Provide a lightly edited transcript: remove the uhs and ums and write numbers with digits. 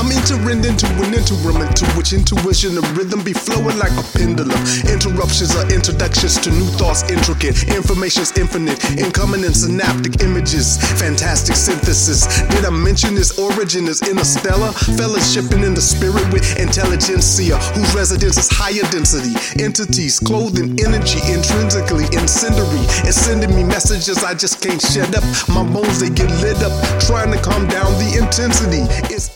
I'm entering into an interim into which intuition and rhythm be flowing like a pendulum. Interruptions are introductions to new thoughts, intricate information's infinite, incoming in synaptic images, fantastic synthesis. Did I mention its origin is interstellar? Fellowshipping in the spirit with intelligentsia, whose residence is higher density entities, clothing energy intrinsically incendiary, and sending me messages I just can't shut up. My bones, they get lit up, trying to calm down the intensity. It's